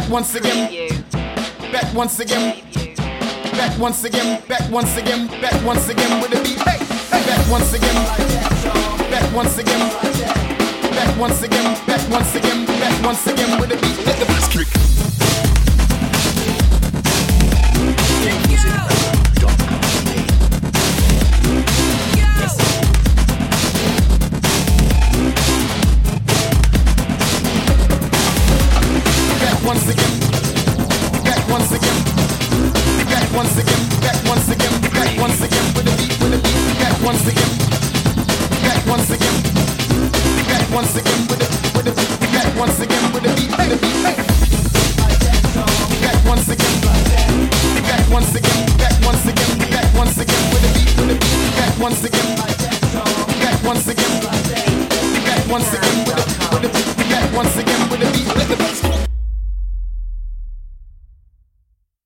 back once again, back once again, back once again, back once again, back once again with a beat. Hey, hey, back once again, back once again, back once again, back once again, back once again with a beat. Let the bass kick. Once again, back once again, back once again, back once again, back once again with a beat, back once again, back once again, back once again with a back once again with a beat,